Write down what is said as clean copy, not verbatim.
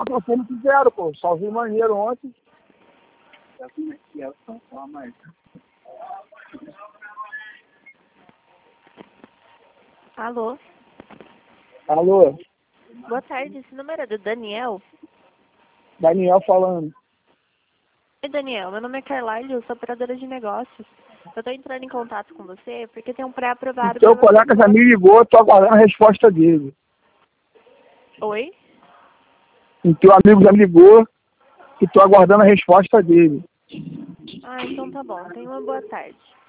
vocês não fizeram, pô. Só vi maneiro ontem. Alô? Alô? Boa tarde, esse número é do Daniel? Daniel falando. Oi, Daniel, meu nome é Carlyle, eu sou operadora de negócios. Eu tô entrando em contato com você porque tem um pré-aprovado Seu pra você. colega já me ligou, tô aguardando a resposta dele. Oi? E teu amigo já me ligou e tô aguardando a resposta dele. Ah, então tá bom. Tenha uma boa tarde.